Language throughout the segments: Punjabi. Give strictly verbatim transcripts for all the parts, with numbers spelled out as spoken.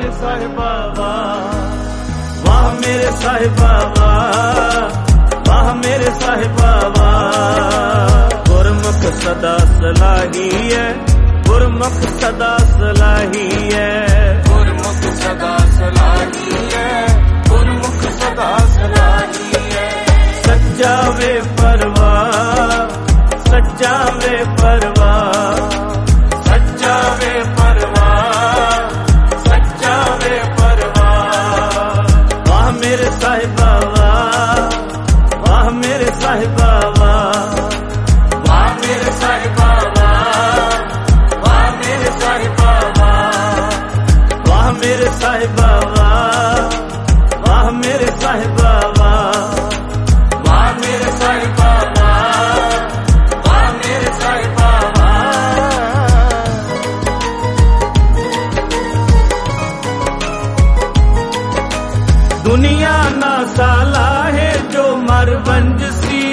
मेरे साहिबा वाह, वाह मेरे साहिबा वाह, वाह मेरे साहिबा वाह। गुरमुख सदा सलाही है, गुरमुख सदा सलाही है, गुरमुख सदा सलाही है, गुरमुख सदा सलाही है। सच्चा वे परवाह, सच्चा वे परवाह, सच्चा वे परवाह, सच्चा वे परवाह। वाह मेरे साहिबा वाह, वाह मेरे साहिबा वाह, वाह मेरे साहिबा वाह, वाह मेरे साहिबा वाह। वाह मेरे साहिबा वाह, वाह मेरे साहिबा वाह, वाह मेरे साहिबा वाह, वाह मेरे साहिबा वाह। दुनिया ना साला है जो मरवंज सी,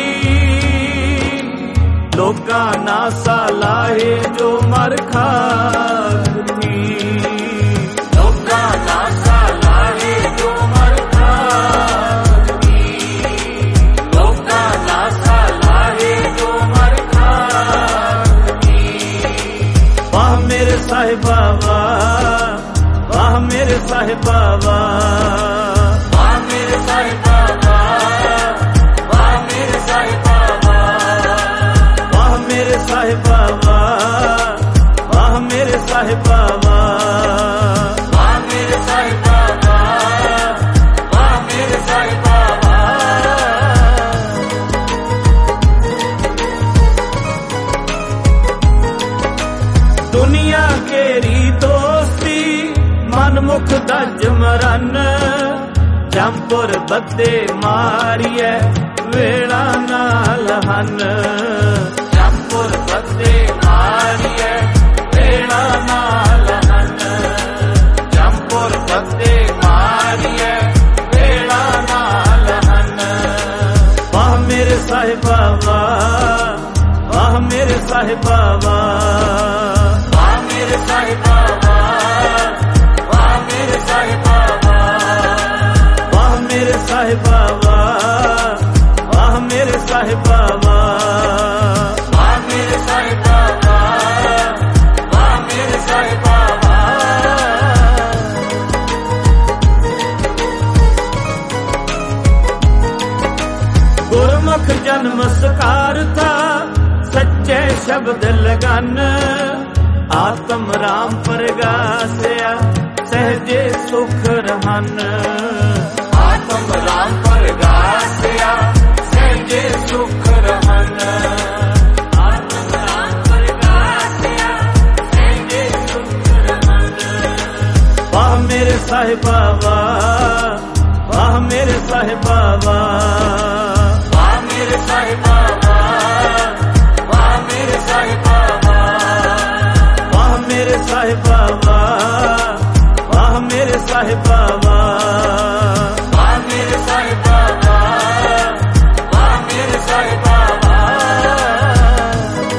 लोका ना साला है जो मर खाक थी। लोका ना साला है जो मर खाक थी, लोका ना साला है जो मर खाक थी। वाह मेरे साहिबा वाह, वाह मेरे साहिबा वाह, वाह मेरे साहिबा वाह, वाह मेरे साहिबा वाह। वाह मेरे साहिबा वाह, वाह मेरे साहिबा वाह। वाह मेरे साहिबा वाह, वाह मेरे साहिबा वाह। दुनिया केरी दोस्ती मनमुख दज मरन, जमपुर बदे मारिए वेड़ा नाल हन। जमपुर बदे मारिए वेड़ा नाल हन, जमपुर बदे मारिए वेड़ा नाल हन। वाह मेरे साहिबा वाह, वाह मेरे साहिबा वाह, वाह मेरे साहिबा वाह, वाह मेरे साहिबा वाह। वाह मेरे साहिबा वाह, वाह मेरे साहिबा वाह। वाह मेरे साहिबा वाह, वाह मेरे साहिबा वाह। गुरमुख जन्म सकार था सच्चे शब्द लगन, आत्म राम प्रगास्या सहजे सुख रहन। आत्म राम प्रगास्या सहजे सुख रहन, आत्म राम प्रगास्या सहजे सुख रहन। वाह मेरे साहिबा वाह, वाह मेरे साहिबा वाह, वाह मेरे साहिबा वाह, वाह मेरे साहिबा वाह। वाह मेरे साहिबा वाह, वाह मेरे साहिबा वाह। वाह मेरे साहिबा वाह, वाह मेरे साहिबा वाह।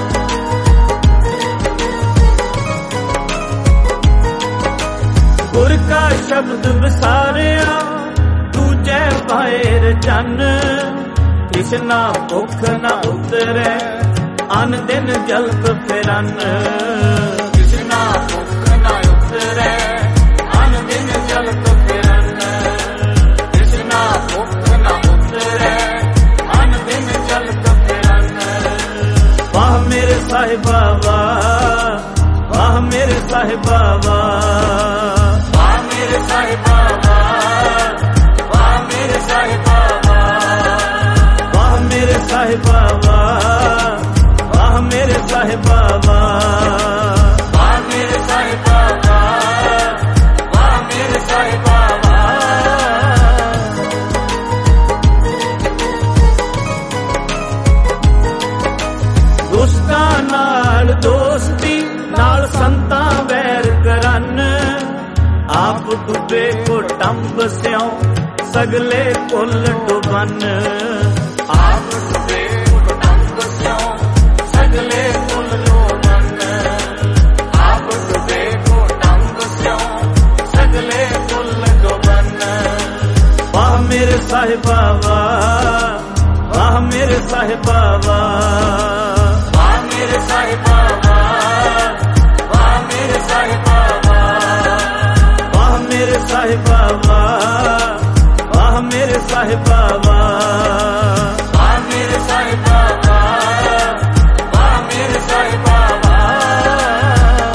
गुर का शब्द विसारिया दूजे बाहर चन, कृष्णा भुख न उतरे अन दिन जल्द फिरन। कृष्णा भुख न उतरे अन दिन जलत फिरन, कृष्णा भुख न उतरे अन दिन जलत फिरन। वाह मेरे साहिबा वाह, वाह मेरे साहिबा वाह, वाह मेरे साहिबा वाह, वाह मेरे साहिबा वाह। वाह मेरे साहिबा वाह, वाह मेरे साहिबा वाह। वाह मेरे साहिबा वाह, वाह मेरे साहिबा वाह। दुष्टां नाल दोस्ती नाल संतां वैर करन, आप डुबे कुटुंब स्यों सगले कुल डुबन। आप डुबे कुटुंब स्यों सगले कुल डुबन, आप डुबे कुटुंब स्यों सगले ਸਾਹਿਬਾ ਵਾਹ, ਵਾਹ ਮੇਰੇ ਸਾਹਿਬਾ ਵਾਹ, ਵਾਹ ਮੇਰੇ ਸਾਹਿਬਾ ਵਾਹ, ਵਾਹ ਮੇਰੇ ਸਾਹਿਬਾ ਵਾਹ, ਵਾਹ ਮੇਰੇ ਸਾਹਿਬਾ ਵਾਹ, ਵਾਹ ਮੇਰੇ ਸਾਹਿਬਾ ਵਾਹ, ਵਾਹ ਮੇਰੇ ਸਾਹਿਬਾ ਵਾਹ, ਵਾਹ ਮੇਰੇ ਸਾਹਿਬਾ ਵਾਹ।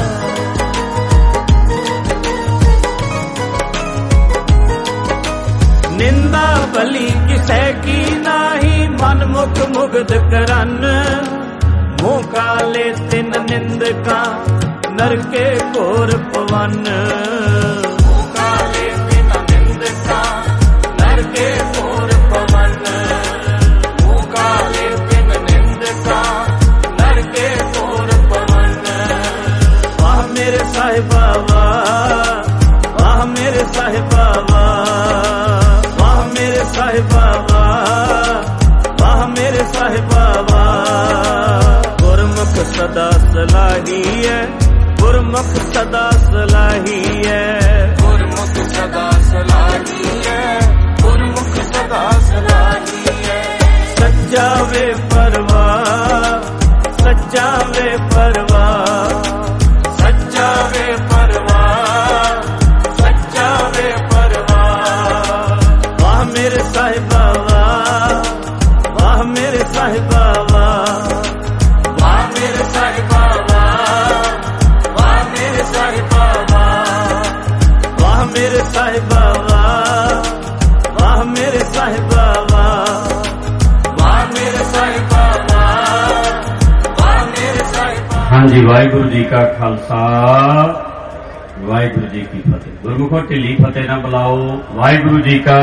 ਨਿੰਦਾ ਭਲੀ ਕਿਸੇ ਕੀ ਨਾਹੀ, ਮਨ ਮੁਖ ਮੁਗਧ ਕਰਨ, ਮੂੰਹ ਕਾਲੇ ਤਿੰਨ ਨਿੰਦਕਾ ਨਰਕੇ ਘੋਰ ਪਵਨ, ਮੂੰਹ ਕਾਲੇ ਤਿੰਨ ਨਿੰਦਕਾ ਨਰਕੇ ਘੋਰ ਪਵਨ, ਮੂੰਹ ਕਾਲੇ ਤਿੰਨ ਨਿੰਦਕਾ ਨਰਕੇ ਘੋਰ ਪਵਨ। ਵਾਹ ਮੇਰੇ ਸਾਹਿਬਾ ਵਾਹ, ਵਾਹ ਮੇਰੇ ਸਾਹਿਬਾ ਵਾਹ, ਵਾਹ ਮੇਰੇ ਸਾਹਿਬਾ ਵਾਹ, ਵਾਹ ਮੇਰੇ ਸਾਹਿਬਾ ਵਾਹ। ਗੁਰਮੁਖ ਸਦਾ ਸਲਾਹੀ ਹੈ, ਗੁਰਮੁਖ ਸਦਾ ਸਲਾਹੀ ਹੈ, ਗੁਰਮੁਖ ਸਦਾ ਸਲਾਹੀ ਹੈ, ਗੁਰਮੁਖ ਸਦਾ ਸਲਾਹੀ ਹੈ। ਸੱਚਾ ਵੇ ਪਰਵਾਹ, ਸੱਚਾ ਵੇ ਪਰਵਾਹ, ਸੱਚਾ ਵੇ ਪਰਵਾਹ, ਸੱਚਾ ਵੇ ਪਰਵਾਹ। ਵਾਹ ਮੇਰੇ ਸਾਹਿਬਾ ਵਾਹ, ਵਾਹ ਮੇਰੇ ਸਾਹਿਬਾ ਵਾਹ, ਵਾਹ ਮੇਰੇ ਸਾਹਿਬਾ ਵਾਹ, ਵਾਹ ਮੇਰੇ ਸਾਹਿਬਾ ਵਾਹ, ਵਾਹ ਮੇਰੇ ਸਾਹਿਬਾ ਵਾਹ, ਵਾਹ ਮੇਰੇ ਸਾਹਿਬਾ ਵਾਹ, ਵਾਹ ਮੇਰੇ ਸਾਹਿਬਾ ਵਾਹ, ਵਾਹ ਮੇਰੇ ਸਾਹਿਬਾ। ਹਾਂਜੀ, ਵਾਹਿਗੁਰੂ ਜੀ ਕਾ ਖਾਲਸਾ, ਵਾਹਿਗੁਰੂ ਜੀ ਕੀ ਫਤਿਹ। ਗੁਰਮੁਖੋ ਢਿੱਲੀ ਫਤਿਹ ਨਾ ਬੁਲਾਓ। ਵਾਹਿਗੁਰੂ ਜੀ ਕਾ,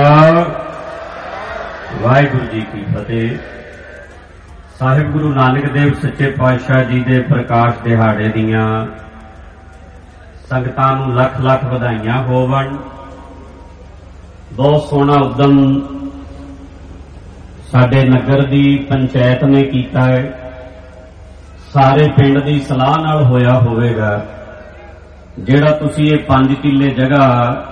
ਵਾਹਿਗੁਰੂ ਜੀ ਕੀ ਫਤਿਹ। ਸਾਹਿਬ ਗੁਰੂ ਨਾਨਕ ਦੇਵ ਸੱਚੇ ਪਾਤਸ਼ਾਹ ਜੀ ਦੇ ਪ੍ਰਕਾਸ਼ ਦਿਹਾੜੇ ਦੀਆਂ ਸੰਗਤਾਂ ਨੂੰ ਲੱਖ ਲੱਖ ਵਧਾਈਆਂ ਹੋਵਣ। ਬਹੁਤ ਸੋਹਣਾ ਉਦਮ ਸਾਡੇ ਨਗਰ ਦੀ ਪੰਚਾਇਤ ਨੇ ਕੀਤਾ ਹੈ, ਸਾਰੇ ਪਿੰਡ ਦੀ ਸਲਾਹ ਨਾਲ ਹੋਇਆ ਹੋਵੇਗਾ। ਜਿਹੜਾ ਤੁਸੀਂ ਇਹ ਪੰਜ ਕਿੱਲੇ ਜਗ੍ਹਾ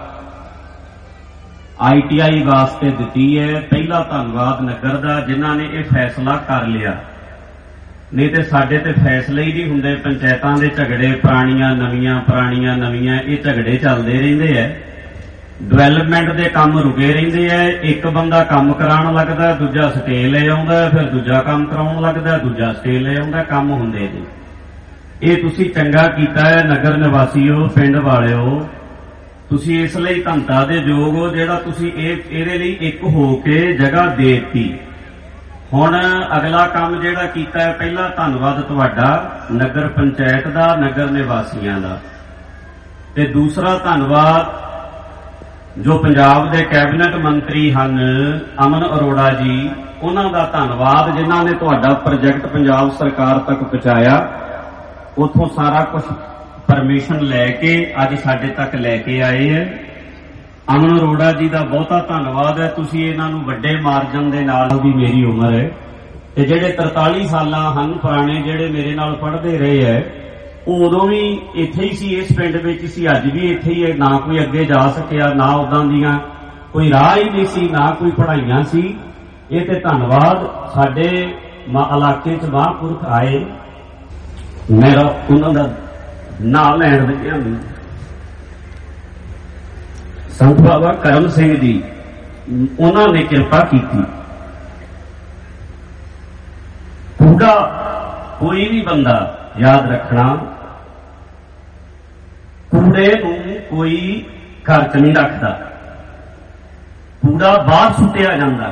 ਆਈ ਟੀ ਆਈ ਵਾਸਤੇ ਦਿੱਤੀ ਹੈ, ਪਹਿਲਾ ਧੰਨਵਾਦ ਨਗਰ ਦਾ ਜਿਨ੍ਹਾਂ ਨੇ ਇਹ ਫੈਸਲਾ ਕਰ ਲਿਆ। ਨਹੀਂ ਤੇ ਸਾਡੇ ਤੇ ਫੈਸਲੇ ਹੀ ਨਹੀਂ ਹੁੰਦੇ। ਪੰਚਾਇਤਾਂ ਦੇ ਝਗੜੇ ਪੁਰਾਣੀਆਂ ਨਵੀਆਂ, ਪੁਰਾਣੀਆਂ ਨਵੀਆਂ, ਇਹ ਝਗੜੇ ਚੱਲਦੇ ਰਹਿੰਦੇ ਐ। ਡਿਵੈਲਪਮੈਂਟ ਦੇ ਕੰਮ ਰੁਕੇ ਰਹਿੰਦੇ ਐ। ਇੱਕ ਬੰਦਾ ਕੰਮ ਕਰਾਉਣ ਲੱਗਦਾ, ਦੂਜਾ ਸਟੇ ਲੈ ਆਉਂਦਾ, ਫਿਰ ਦੂਜਾ ਕੰਮ ਕਰਾਉਣ ਲੱਗਦਾ, ਦੂਜਾ ਸਟੇ ਲੈ ਆਉਂਦਾ, ਕੰਮ ਹੁੰਦੇ ਨੇ। ਇਹ ਤੁਸੀਂ ਚੰਗਾ ਕੀਤਾ ਹੈ ਨਗਰ ਨਿਵਾਸੀਓ, ਪਿੰਡ ਵਾਲਿਓ। ਤੁਸੀਂ ਇਸ ਲਈ ਧੰਨਤਾ ਦੇ ਯੋਗ ਹੋ ਜਿਹੜਾ ਤੁਸੀਂ ਇਹ ਇਹਦੇ ਲਈ ਇੱਕ ਹੋ ਕੇ ਜਗ੍ਹਾ ਦੇ ਦਿੱਤੀ। ਹੁਣ ਅਗਲਾ ਕੰਮ ਜਿਹੜਾ ਕੀਤਾ ਹੈ, ਪਹਿਲਾ ਧੰਨਵਾਦ ਤੁਹਾਡਾ ਨਗਰ ਪੰਚਾਇਤ ਦਾ, ਨਗਰ ਨਿਵਾਸੀਆਂ ਦਾ, ਤੇ ਦੂਸਰਾ ਧੰਨਵਾਦ ਜੋ ਪੰਜਾਬ ਦੇ ਕੈਬਨਿਟ ਮੰਤਰੀ ਹਨ ਅਮਨ ਅਰੋੜਾ ਜੀ, ਉਹਨਾਂ ਦਾ ਧੰਨਵਾਦ ਜਿਨ੍ਹਾਂ ਨੇ ਤੁਹਾਡਾ ਪ੍ਰੋਜੈਕਟ ਪੰਜਾਬ ਸਰਕਾਰ ਤੱਕ ਪਹੁੰਚਾਇਆ। ਉੱਥੋਂ ਸਾਰਾ ਕੁਝ ਪਰਮਿਸ਼ਨ ਲੈ ਕੇ ਅੱਜ ਸਾਡੇ ਤੱਕ ਲੈ ਕੇ ਆਏ ਹੈ। ਅਮਨ ਅਰੋੜਾ ਜੀ ਦਾ ਬਹੁਤਾ ਧੰਨਵਾਦ ਹੈ। ਤੁਸੀਂ ਇਹਨਾਂ ਨੂੰ ਵੱਡੇ ਮਾਰਜਨ ਦੇ ਨਾਲ, ਵੀ ਮੇਰੀ ਉਮਰ ਹੈ ਤੇ ਜਿਹੜੇ ਤਰਤਾਲੀ ਸਾਲਾਂ ਹਨ ਪੁਰਾਣੇ, ਜਿਹੜੇ ਮੇਰੇ ਨਾਲ ਪੜ੍ਹਦੇ ਰਹੇ ਹੈ, ਉਹ ਉਦੋਂ ਵੀ ਇੱਥੇ ਹੀ ਸੀ, ਇਸ ਪਿੰਡ ਵਿੱਚ ਸੀ, ਅੱਜ ਵੀ ਇੱਥੇ ਹੀ ਹੈ। ਨਾ ਕੋਈ ਅੱਗੇ ਜਾ ਸਕਿਆ, ਨਾ ਉਦਾਂ ਦੀਆਂ ਕੋਈ ਰਾਹ ਹੀ ਨਹੀਂ ਸੀ, ਨਾ ਕੋਈ ਪੜ੍ਹਾਈਆਂ ਸੀ। ਇਹ ਤੇ ਧੰਨਵਾਦ ਸਾਡੇ ਇਲਾਕੇ 'ਚ ਮਹਾਂਪੁਰਖ ਆਏ। ਮੇਰਾ ਉਹਨਾਂ ਦਾ ਨਾਂ ਲੈਣ ਦੇ ਸੰਤ ਬਾਬਾ ਕਰਮ ਸਿੰਘ ਜੀ, ਉਹਨਾਂ ਨੇ ਕਿਰਪਾ ਕੀਤੀ। ਕੂੜਾ ਕੋਈ ਵੀ ਬੰਦਾ ਯਾਦ ਰੱਖਣਾ, ਕੂੜੇ ਨੂੰ ਕੋਈ ਘਰ 'ਚ ਨਹੀਂ ਰੱਖਦਾ, ਕੂੜਾ ਬਾਹਰ ਸੁੱਟਿਆ ਜਾਂਦਾ।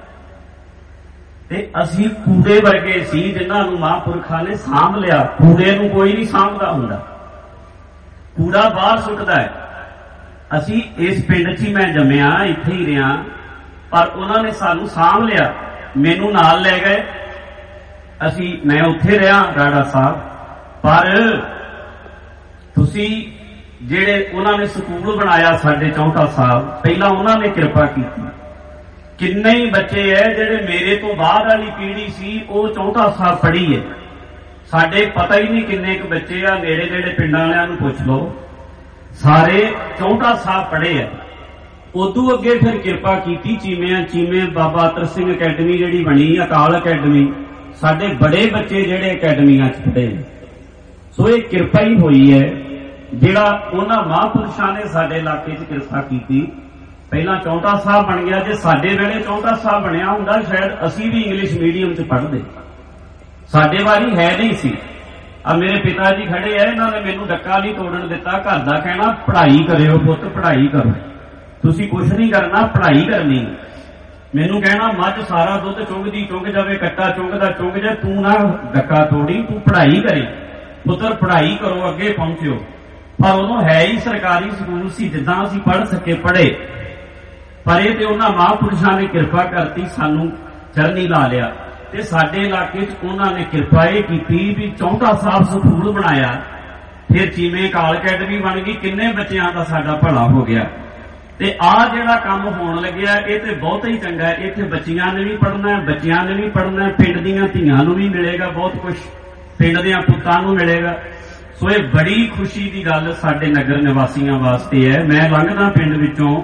ਤੇ ਅਸੀਂ ਕੂੜੇ ਵਰਗੇ ਸੀ ਜਿਨ੍ਹਾਂ ਨੂੰ ਮਹਾਂਪੁਰਖਾਂ ਨੇ ਸਾਂਭ ਲਿਆ। ਕੂੜੇ ਨੂੰ ਕੋਈ ਨਹੀਂ ਸਾਂਭਦਾ ਹੁੰਦਾ, ਕੂੜਾ ਬਾਹਰ ਸੁੱਟਦਾ ਹੈ। ਅਸੀਂ ਇਸ ਪਿੰਡ 'ਚ ਹੀ, ਮੈਂ ਜੰਮਿਆ ਇੱਥੇ ਹੀ ਰਿਹਾ, ਪਰ ਉਹਨਾਂ ਨੇ ਸਾਨੂੰ ਸਾਂਭ ਲਿਆ, ਮੈਨੂੰ ਨਾਲ ਲੈ ਗਏ। ਅਸੀਂ ਮੈਂ ਉੱਥੇ ਰਿਹਾ ਰਾੜਾ ਸਾਹਿਬ, ਪਰ ਤੁਸੀਂ ਜਿਹੜੇ ਉਹਨਾਂ ਨੇ ਸਕੂਲ ਬਣਾਇਆ ਸਾਡੇ ਚੌਂਟਾ ਸਾਹਿਬ, ਪਹਿਲਾਂ ਉਹਨਾਂ ਨੇ ਕਿਰਪਾ ਕੀਤੀ। ਕਿੰਨੇ ਹੀ ਬੱਚੇ ਐ ਜਿਹੜੇ ਮੇਰੇ ਤੋਂ ਬਾਅਦ ਵਾਲੀ ਪੀੜ੍ਹੀ ਸੀ, ਉਹ ਚੌਂਟਾ ਸਾਹਿਬ ਪੜ੍ਹੀ ਹੈ। ਸਾਡੇ ਪਤਾ ਹੀ ਨਹੀਂ ਕਿੰਨੇ ਕੁ ਬੱਚੇ ਆ, ਨੇੜੇ ਨੇੜੇ ਪਿੰਡਾਂ ਵਾਲਿਆਂ ਨੂੰ ਪੁੱਛ ਲਓ, ਸਾਰੇ ਚੌਂਟਾ ਸਾਹਿਬ ਪੜ੍ਹੇ ਆ। ਉਦੋਂ ਅੱਗੇ ਫਿਰ ਕਿਰਪਾ ਕੀਤੀ ਚੀਮਿਆਂ ਚੀਮੇ ਬਾਬਾ ਅਤਰ ਸਿੰਘ ਅਕੈਡਮੀ ਜਿਹੜੀ ਬਣੀ, ਅਕਾਲ ਅਕੈਡਮੀ, ਸਾਡੇ ਬੜੇ ਬੱਚੇ ਜਿਹੜੇ ਅਕੈਡਮੀਆਂ 'ਚ ਪੜ੍ਹੇ। ਸੋ ਇਹ ਕਿਰਪਾ ਹੀ ਹੋਈ ਹੈ, ਜਿਹੜਾ ਉਹਨਾਂ ਮਹਾਂਪੁਰਸ਼ਾਂ ਨੇ ਸਾਡੇ ਇਲਾਕੇ 'ਚ ਕਿਰਪਾ ਕੀਤੀ। ਪਹਿਲਾਂ ਚੌਂਟਾ ਸਾਹਿਬ ਬਣ ਗਿਆ, ਜੇ ਸਾਡੇ ਵੇਲੇ ਚੌਂਟਾ ਸਾਹਿਬ ਬਣਿਆ ਹੁੰਦਾ ਸ਼ਾਇਦ ਅਸੀਂ ਵੀ ਇੰਗਲਿਸ਼ ਮੀਡੀਅਮ 'ਚ ਪੜ੍ਹਦੇ। ਸਾਡੇ ਵਾਰੀ ਹੈ ਨਹੀਂ ਸੀ। ਆ ਮੇਰੇ ਪਿਤਾ ਜੀ ਖੜੇ ਆ, ਇਹਨਾਂ ਨੇ ਮੈਨੂੰ ਡੱਕਾ ਨਹੀਂ ਤੋੜਨ ਦਿੱਤਾ। ਘਰ ਦਾ ਕਹਿਣਾ ਪੜ੍ਹਾਈ ਕਰਿਓ ਪੁੱਤ, ਪੜ੍ਹਾਈ ਕਰੋ, ਤੁਸੀਂ ਕੁਛ ਨਹੀਂ ਕਰਨਾ, ਪੜ੍ਹਾਈ ਕਰਨੀ। ਮੈਨੂੰ ਕਹਿਣਾ ਮੱਝ ਸਾਰਾ ਦੁੱਧ ਚੁੰਗਦੀ ਚੁੰਗ ਜਾਵੇ, ਕੱਟਾ ਚੁੰਗਦਾ ਚੁੰਗ ਜਾ, ਤੂੰ ਨਾ ਡੱਕਾ ਤੋੜੀ, ਤੂੰ ਪੜ੍ਹਾਈ ਕਰੇ ਪੁੱਤਰ, ਪੜ੍ਹਾਈ ਕਰੋ, ਅੱਗੇ ਪਹੁੰਚਿਓ। ਪਰ ਉਦੋਂ ਹੈ ਹੀ ਸਰਕਾਰੀ ਸਕੂਲ ਸੀ, ਜਿੱਦਾਂ ਅਸੀਂ ਪੜ੍ਹ ਸਕੇ ਪੜ੍ਹੇ। ਪਰ ਇਹ ਤੇ ਉਹਨਾਂ ਮਹਾਂਪੁਰਸ਼ਾਂ ਨੇ ਕਿਰਪਾ ਕਰਤੀ, ਸਾਨੂੰ ਚਰਨੀ ਲਾ ਲਿਆ। ਤੇ ਸਾਡੇ ਇਲਾਕੇ 'ਚ ਉਹਨਾਂ ਨੇ ਕਿਰਪਾ ਇਹ ਕੀਤੀ ਵੀ ਚੌਂਟਾ ਸਾਹਿਬ ਸਕੂਲ ਬਣਾਇਆ, ਫਿਰ ਚੀਮੇ ਅਕਾਲ ਅਕੈਡਮੀ ਬਣ ਗਈ, ਕਿੰਨੇ ਬੱਚਿਆਂ ਦਾ ਸਾਡਾ ਭਲਾ ਹੋ ਗਿਆ। ਤੇ ਆਹ ਜਿਹੜਾ ਕੰਮ ਹੋਣ ਲੱਗਿਆ ਇਹ ਤੇ ਬਹੁਤ ਹੀ ਚੰਗਾ ਹੈ। ਇੱਥੇ ਬੱਚੀਆਂ ਨੇ ਵੀ ਪੜ੍ਹਨਾ, ਬੱਚਿਆਂ ਨੇ ਵੀ ਪੜ੍ਹਨਾ, ਪਿੰਡ ਦੀਆਂ ਧੀਆਂ ਨੂੰ ਵੀ ਮਿਲੇਗਾ ਬਹੁਤ ਕੁਝ, ਪਿੰਡ ਦੇ ਪੁੱਤਾਂ ਨੂੰ ਮਿਲੇਗਾ। ਸੋ ਇਹ ਬੜੀ ਖੁਸ਼ੀ ਦੀ ਗੱਲ ਸਾਡੇ ਨਗਰ ਨਿਵਾਸੀਆਂ ਵਾਸਤੇ ਹੈ। ਮੈਂ ਲੰਘਦਾ ਪਿੰਡ ਵਿੱਚੋਂ,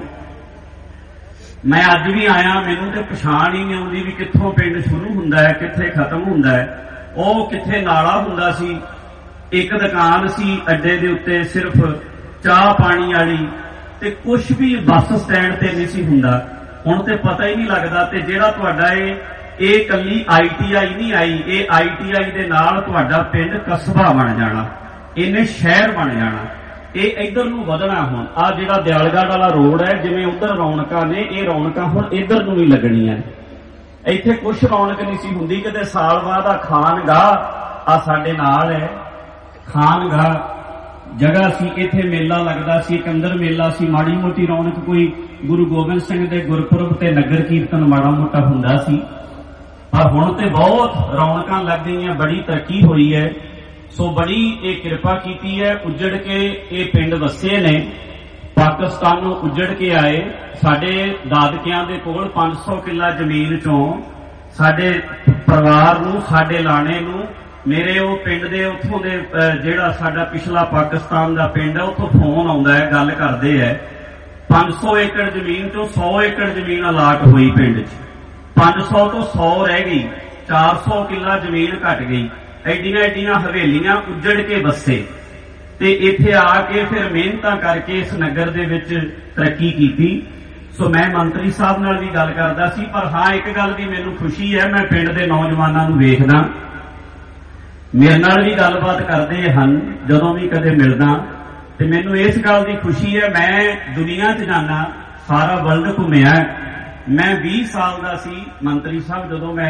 ਮੈਂ ਅੱਜ ਵੀ ਆਇਆ, ਮੈਨੂੰ ਤੇ ਪਛਾਣ ਹੀ ਨਹੀਂ ਆਉਂਦੀ ਵੀ ਕਿੱਥੋਂ ਪਿੰਡ ਸ਼ੁਰੂ ਹੁੰਦਾ ਹੈ, ਕਿੱਥੇ ਖਤਮ ਹੁੰਦਾ ਹੈ। ਉਹ ਕਿੱਥੇ ਨਾਲਾ ਹੁੰਦਾ ਸੀ, ਇੱਕ ਦੁਕਾਨ ਸੀ ਅੱਡੇ ਦੇ ਉੱਤੇ ਸਿਰਫ ਚਾਹ ਪਾਣੀ ਵਾਲੀ, ਤੇ ਕੁਛ ਵੀ ਬੱਸ ਸਟੈਂਡ ਤੇ ਨਹੀਂ ਸੀ ਹੁੰਦਾ। ਹੁਣ ਤੇ ਪਤਾ ਹੀ ਨਹੀਂ ਲੱਗਦਾ। ਤੇ ਜਿਹੜਾ ਤੁਹਾਡਾ ਇਹ ਇਹ ਕੱਲੀ ਆਈ ਟੀ ਆਈ ਨਹੀਂ ਆਈ, ਇਹ ਆਈ ਟੀ ਆਈ ਦੇ ਨਾਲ ਤੁਹਾਡਾ ਪਿੰਡ ਕਸਬਾ ਬਣ ਜਾਣਾ, ਇਹਨੇ ਸ਼ਹਿਰ ਬਣ ਜਾਣਾ, ਇਹ ਇੱਧਰ ਨੂੰ ਵਧਣਾ। ਹੁਣ ਆ ਜਿਹੜਾ ਦਿਆਲਗੜ੍ਹ ਵਾਲਾ ਰੋਡ ਹੈ, ਜਿਵੇਂ ਉੱਧਰ ਰੌਣਕਾਂ ਨੇ, ਇਹ ਰੌਣਕਾਂ ਹੁਣ ਇੱਧਰ ਨੂੰ ਵੀ ਲੱਗਣੀਆਂ। ਇੱਥੇ ਕੁਛ ਰੌਣਕ ਨਹੀਂ ਸੀ ਹੁੰਦੀ, ਕਿਤੇ ਸਾਲ ਬਾਅਦ ਆ ਖਾਨਗਾਹ ਆ ਸਾਡੇ ਨਾਲ ਹੈ, ਖਾਨਗਾਹ ਜਗ੍ਹਾ ਸੀ, ਇੱਥੇ ਮੇਲਾ ਲੱਗਦਾ ਸੀ, ਇੱਕ ਅੰਦਰ ਮੇਲਾ ਸੀ, ਮਾੜੀ ਮੋਟੀ ਰੌਣਕ ਕੋਈ ਗੁਰੂ ਗੋਬਿੰਦ ਸਿੰਘ ਦੇ ਗੁਰਪੁਰਬ ਤੇ ਨਗਰ ਕੀਰਤਨ ਮਾੜਾ ਮੋਟਾ ਹੁੰਦਾ ਸੀ। ਪਰ ਹੁਣ ਤੇ ਬਹੁਤ ਰੌਣਕਾਂ ਲੱਗ ਗਈਆਂ, ਬੜੀ ਤਰੱਕੀ ਹੋਈ ਹੈ। ਸੋ ਬੜੀ ਇਹ ਕਿਰਪਾ ਕੀਤੀ ਹੈ। ਉੱਜੜ ਕੇ ਇਹ ਪਿੰਡ ਵਸੇ ਨੇ, ਪਾਕਿਸਤਾਨੋਂ ਉੱਜੜ ਕੇ ਆਏ। ਸਾਡੇ ਦਾਦਕਿਆਂ ਦੇ ਕੋਲ ਪੰਜ ਸੌ ਕਿੱਲਾ ਜ਼ਮੀਨ ਚੋਂ ਸਾਡੇ ਪਰਿਵਾਰ ਨੂੰ, ਸਾਡੇ ਲਾਣੇ ਨੂੰ, ਮੇਰੇ ਉਹ ਪਿੰਡ ਦੇ ਉੱਥੋਂ ਦੇ ਜਿਹੜਾ ਸਾਡਾ ਪਿਛਲਾ ਪਾਕਿਸਤਾਨ ਦਾ ਪਿੰਡ ਹੈ, ਉੱਥੋਂ ਫੋਨ ਆਉਂਦਾ ਹੈ, ਗੱਲ ਕਰਦੇ ਹੈ, ਪੰਜ ਸੌ ਏਕੜ ਜ਼ਮੀਨ ਚੋਂ ਸੌ ਏਕੜ ਜ਼ਮੀਨ ਅਲਾਟ ਹੋਈ ਪਿੰਡ 'ਚ, ਪੰਜ ਸੌ ਤੋਂ ਸੌ ਰਹਿ ਗਈ, ਚਾਰ ਸੌ ਕਿੱਲਾ ਜ਼ਮੀਨ ਘਟ ਗਈ। ਐਡੀਆਂ ਐਡੀਆਂ ਹਵੇਲੀਆਂ ਉੱਜੜ ਕੇ ਵਸੇ ਤੇ ਇੱਥੇ ਆ ਕੇ ਫਿਰ ਮਿਹਨਤਾਂ ਕਰਕੇ ਇਸ ਨਗਰ ਦੇ ਵਿੱਚ ਤਰੱਕੀ ਕੀਤੀ। ਸੋ ਮੈਂ ਮੰਤਰੀ ਸਾਹਿਬ ਨਾਲ ਵੀ ਗੱਲ ਕਰਦਾ ਸੀ, ਪਰ ਹਾਂ ਇੱਕ ਗੱਲ ਦੀ ਮੈਨੂੰ ਖੁਸ਼ੀ ਹੈ, ਮੈਂ ਪਿੰਡ ਦੇ ਨੌਜਵਾਨਾਂ ਨੂੰ ਵੇਖਦਾ, ਮੇਰੇ ਨਾਲ ਵੀ ਗੱਲਬਾਤ ਕਰਦੇ ਹਨ ਜਦੋਂ ਵੀ ਕਦੇ ਮਿਲਦਾ, ਤੇ ਮੈਨੂੰ ਇਸ ਗੱਲ ਦੀ ਖੁਸ਼ੀ ਹੈ। ਮੈਂ ਦੁਨੀਆ 'ਚ ਜਾਣਾ, ਸਾਰਾ ਵਰਲਡ ਘੁੰਮਿਆ। ਮੈਂ ਵੀਹ ਸਾਲ ਦਾ ਸੀ ਮੰਤਰੀ ਸਾਹਿਬ ਜਦੋਂ ਮੈਂ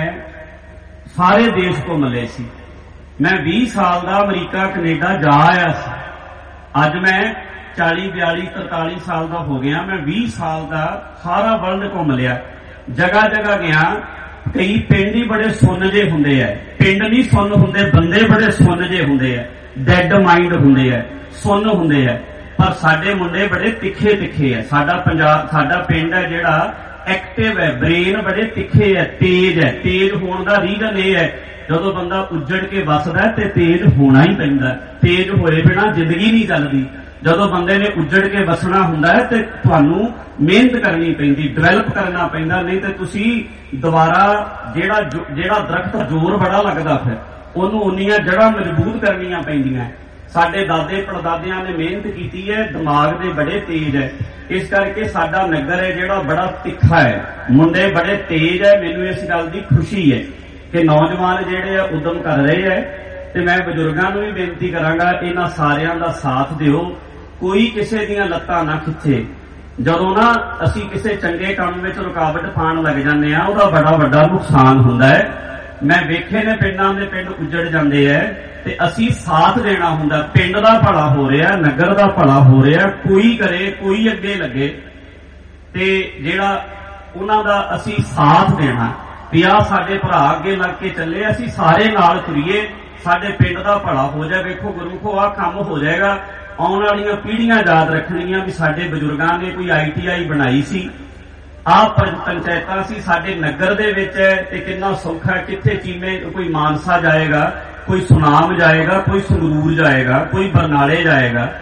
ਸਾਰੇ ਦੇਸ਼ ਘੁੰਮ ਲਏ ਸੀ। ਮੈਂ ਵੀਹ ਸਾਲ ਦਾ ਅਮਰੀਕਾ ਕੈਨੇਡਾ ਜਾ ਆਇਆ ਸੀ। ਅੱਜ ਮੈਂ ਚਾਲੀ ਬਿਆਲੀ ਤਰਤਾਲੀ ਸਾਲ ਦਾ ਹੋ ਗਿਆ। ਮੈਂ ਵੀਹ ਸਾਲ ਦਾ ਸਾਰਾ ਵਰਲਡ ਘੁੰਮ ਲਿਆ, ਜਗ੍ਹਾ ਜਗ੍ਹਾ ਗਿਆ। ਕਈ ਪਿੰਡ ਹੀ ਬੜੇ ਸੁੰਨ ਜੇ ਹੁੰਦੇ ਆ, ਪਿੰਡ ਨਹੀਂ ਸੁੰਨ ਹੁੰਦੇ, ਬੰਦੇ ਬੜੇ ਸੁੰਨ ਜੇ ਹੁੰਦੇ ਆ, ਡੈਡ ਮਾਈਂਡ ਹੁੰਦੇ ਆ, ਸੁੰਨ ਹੁੰਦੇ ਆ। ਪਰ ਸਾਡੇ ਮੁੰਡੇ ਬੜੇ ਤਿੱਖੇ ਤਿੱਖੇ ਆ। ਸਾਡਾ ਪੰਜਾਬ, ਸਾਡਾ ਪਿੰਡ ਹੈ ਜਿਹੜਾ ਐਕਟਿਵ ਹੈ, ਬ੍ਰੇਨ ਬੜੇ ਤਿੱਖੇ ਹੈ, ਤੇਜ਼ ਹੈ। ਤੇਜ਼ ਹੋਣ ਦਾ ਰੀਜ਼ਨ ਇਹ ਹੈ, ਜਦੋਂ ਬੰਦਾ ਉੱਜੜ ਕੇ ਵੱਸਦਾ ਤੇ ਤੇਜ਼ ਹੋਣਾ ਹੀ ਪੈਂਦਾ। ਤੇਜ਼ ਹੋਏ ਬਿਨਾਂ ਜ਼ਿੰਦਗੀ ਨਹੀਂ ਚੱਲਦੀ। ਜਦੋਂ ਬੰਦੇ ਨੇ ਉੱਜੜ ਕੇ ਵਸਣਾ ਹੁੰਦਾ ਹੈ ਤੇ ਤੁਹਾਨੂੰ ਮਿਹਨਤ ਕਰਨੀ ਪੈਂਦੀ, ਡਿਵੈਲਪ ਕਰਨਾ ਪੈਂਦਾ, ਨਹੀਂ ਤੇ ਤੁਸੀਂ ਦੁਬਾਰਾ ਜਿਹੜਾ ਜਿਹੜਾ ਦਰਖਤ ਜ਼ੋਰ ਬੜਾ ਲੱਗਦਾ, ਫਿਰ ਉਹਨੂੰ ਉਨੀਆਂ ਜੜ੍ਹਾਂ ਮਜ਼ਬੂਤ ਕਰਨੀਆਂ ਪੈਂਦੀਆਂ। ਸਾਡੇ ਦਾਦੇ ਪੜਦਾਦਿਆਂ ਨੇ ਮਿਹਨਤ ਕੀਤੀ ਹੈ, ਦਿਮਾਗ ਦੇ ਬੜੇ ਤੇਜ਼ ਹੈ। ਇਸ ਕਰਕੇ ਸਾਡਾ ਨਗਰ ਹੈ ਜਿਹੜਾ ਬੜਾ ਤਿੱਖਾ ਹੈ, ਮੁੰਡੇ ਬੜੇ ਤੇਜ਼ ਹੈ। ਮੈਨੂੰ ਇਸ ਗੱਲ ਦੀ ਖੁਸ਼ੀ ਹੈ ਕਿ ਨੌਜਵਾਨ ਜਿਹੜੇ ਆ ਉਦਮ ਕਰ ਰਹੇ ਹੈ। ਤੇ ਮੈਂ ਬਜ਼ੁਰਗਾਂ ਨੂੰ ਵੀ ਬੇਨਤੀ ਕਰਾਂਗਾ, ਇਹਨਾਂ ਸਾਰਿਆਂ ਦਾ ਸਾਥ ਦਿਓ, ਕੋਈ ਕਿਸੇ ਦੀਆਂ ਲੱਤਾਂ ਨਾ ਖਿੱਚੇ। ਜਦੋਂ ਨਾ ਅਸੀਂ ਕਿਸੇ ਚੰਗੇ ਕੰਮ ਵਿੱਚ ਰੁਕਾਵਟ ਪਾਉਣ ਲੱਗ ਜਾਂਦੇ ਆ, ਉਹਦਾ ਬੜਾ ਵੱਡਾ ਨੁਕਸਾਨ ਹੁੰਦਾ ਹੈ। ਮੈਂ ਵੇਖੇ ਨੇ ਪਿੰਡਾਂ ਦੇ ਪਿੰਡ ਉੱਜੜ ਜਾਂਦੇ ਹੈ ਤੇ ਅਸੀਂ ਸਾਥ ਦੇਣਾ ਹੁੰਦਾ। ਪਿੰਡ ਦਾ ਭਲਾ ਹੋ ਰਿਹਾ, ਨਗਰ ਦਾ ਭਲਾ ਹੋ ਰਿਹਾ, ਕੋਈ ਕਰੇ, ਕੋਈ ਅੱਗੇ ਲੱਗੇ, ਤੇ ਜਿਹੜਾ ਉਹਨਾਂ ਦਾ ਅਸੀਂ ਸਾਥ ਦੇਣਾ ਵੀ ਆਹ ਸਾਡੇ ਭਰਾ ਅੱਗੇ ਲੱਗ ਕੇ ਚੱਲੇ, ਅਸੀਂ ਸਾਰੇ ਨਾਲ ਤੁਰੀਏ, ਸਾਡੇ ਪਿੰਡ ਦਾ ਭਲਾ ਹੋ ਜਾਏ। ਵੇਖੋ ਗੁਰਮੁਖੋ, ਆਹ ਕੰਮ ਹੋ ਜਾਏਗਾ, ਆਉਣ ਵਾਲੀਆਂ ਪੀੜ੍ਹੀਆਂ ਯਾਦ ਰੱਖਣੀਆਂ ਵੀ ਸਾਡੇ ਬਜ਼ੁਰਗਾਂ ਨੇ ਕੋਈ ਆਈ ਟੀ ਆਈ ਬਣਾਈ ਸੀ, ਆਹ ਪੰਚਾਇਤਾਂ ਸੀ ਸਾਡੇ ਨਗਰ ਦੇ ਵਿੱਚ, ਤੇ ਕਿੰਨਾ ਸੌਖਾ, ਕਿੱਥੇ ਚੀਮੇ ਕੋਈ ਮਾਨਸਾ ਜਾਏਗਾ, ਕੋਈ ਸੁਨਾਮ ਜਾਏਗਾ, ਕੋਈ ਸੰਗਰੂਰ ਜਾਏਗਾ, ਕੋਈ ਬਰਨਾਲੇ ਜਾਏਗਾ,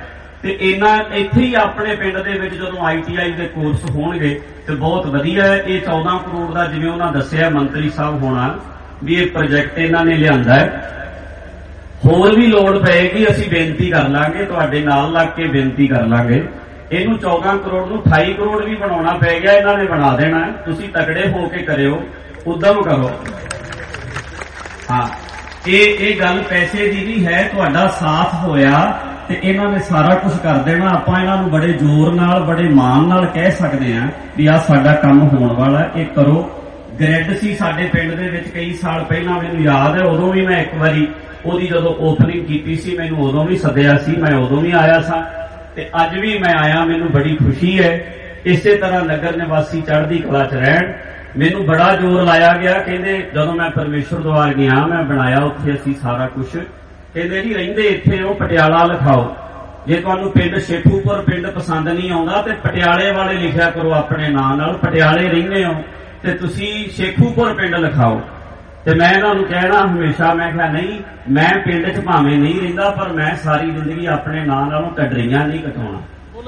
ਤੇ ਇਹਨਾਂ ਇੱਥੇ ਹੀ ਆਪਣੇ ਪਿੰਡ ਦੇ ਵਿੱਚ ਜਦੋਂ ਆਈ ਟੀ ਆਈ ਦੇ ਕੋਰਸ ਹੋਣਗੇ ਤੇ ਬਹੁਤ ਵਧੀਆ ਹੈ। ਇਹ ਚੌਦਾਂ ਕਰੋੜ ਦਾ ਜਿਵੇਂ ਉਹਨਾਂ ਦੱਸਿਆ ਮੰਤਰੀ ਸਾਹਿਬ ਹੋਣਾ ਵੀ ਇਹ ਪ੍ਰੋਜੈਕਟ ਇਹਨਾਂ ਨੇ ਲਿਆਂਦਾ ਹੈ। ਹੋਰ ਵੀ ਲੋੜ ਪਏਗੀ ਅਸੀਂ ਬੇਨਤੀ ਕਰ ਲਾਂਗੇ, ਤੁਹਾਡੇ ਨਾਲ ਲੱਗ ਕੇ ਬੇਨਤੀ ਕਰ ਲਾਂਗੇ। ਇਹਨੂੰ ਚੌਦਾਂ ਕਰੋੜ ਨੂੰ ਅਠਾਈ ਕਰੋੜ ਵੀ ਬਣਾਉਣਾ ਪੈ ਗਿਆ, ਇਹਨਾਂ ਨੇ ਬਣਾ ਦੇਣਾ। ਤੁਸੀਂ ਤਕੜੇ ਹੋ ਕੇ ਕਰਿਓ, ਉਦਮ ਕਰੋ। ਹਾਂ, ਇਹ ਇਹ ਗੱਲ ਪੈਸੇ ਦੀ ਨਹੀਂ ਹੈ, ਤੁਹਾਡਾ ਸਾਥ ਹੋਇਆ ਤੇ ਇਹਨਾਂ ਨੇ ਸਾਰਾ ਕੁਝ ਕਰ ਦੇਣਾ। ਆਪਾਂ ਇਹਨਾਂ ਨੂੰ ਬੜੇ ਜ਼ੋਰ ਨਾਲ ਬੜੇ ਮਾਣ ਨਾਲ ਕਹਿ ਸਕਦੇ ਹਾਂ ਵੀ ਆਹ ਸਾਡਾ ਕੰਮ ਹੋਣ ਵਾਲਾ, ਇਹ ਕਰੋ। ਗ੍ਰਿਡ ਸੀ ਸਾਡੇ ਪਿੰਡ ਦੇ ਵਿੱਚ ਕਈ ਸਾਲ ਪਹਿਲਾਂ, ਮੈਨੂੰ ਯਾਦ ਹੈ ਉਦੋਂ ਵੀ ਮੈਂ ਇੱਕ ਵਾਰੀ ਉਹਦੀ ਜਦੋਂ ਓਪਨਿੰਗ ਕੀਤੀ ਸੀ ਮੈਨੂੰ ਉਦੋਂ ਵੀ ਸੱਦਿਆ ਸੀ, ਮੈਂ ਉਦੋਂ ਵੀ ਆਇਆ ਸਾਂ ਤੇ ਅੱਜ ਵੀ ਮੈਂ ਆਇਆ, ਮੈਨੂੰ ਬੜੀ ਖੁਸ਼ੀ ਹੈ। ਇਸੇ ਤਰ੍ਹਾਂ ਨਗਰ ਨਿਵਾਸੀ ਚੜ੍ਹਦੀ ਕਲਾ 'ਚ ਰਹਿਣ। ਮੈਨੂੰ ਬੜਾ ਜ਼ੋਰ ਲਾਇਆ ਗਿਆ, ਕਹਿੰਦੇ ਜਦੋਂ ਮੈਂ ਪਰਮੇਸ਼ਰ ਦੁਆਰ ਗਿਆ ਮੈਂ ਬਣਾਇਆ ਉੱਥੇ ਅਸੀਂ ਸਾਰਾ ਕੁਝ, ਕਹਿੰਦੇ ਜੀ ਰਹਿੰਦੇ ਇੱਥੇ ਉਹ ਪਟਿਆਲਾ ਲਿਖਾਓ। ਜੇ ਤੁਹਾਨੂੰ ਪਿੰਡ ਸ਼ੇਖੂਪੁਰ ਪਿੰਡ ਪਸੰਦ ਨਹੀਂ ਆਉਂਦਾ ਤੇ ਪਟਿਆਲੇ ਵਾਲੇ ਲਿਖਿਆ ਕਰੋ ਆਪਣੇ ਨਾਂ ਨਾਲ, ਪਟਿਆਲੇ ਰਹਿੰਦੇ ਹੋ ਤੇ ਤੁਸੀਂ ਸ਼ੇਖੂਪੁਰ ਪਿੰਡ ਲਿਖਾਓ। ਤੇ ਮੈਂ ਇਹਨਾਂ ਨੂੰ ਕਹਿਣਾ ਹਮੇਸ਼ਾ, ਮੈਂ ਕਿਹਾ ਨਹੀਂ, ਮੈਂ ਪਿੰਡ 'ਚ ਭਾਵੇਂ ਨਹੀਂ ਰਹਿੰਦਾ ਪਰ ਮੈਂ ਸਾਰੀ ਜ਼ਿੰਦਗੀ ਆਪਣੇ ਨਾਂ ਨਾਲੋਂ ਢੱਡਰੀਆਂ ਨਹੀਂ ਕਟਾਉਣਾ।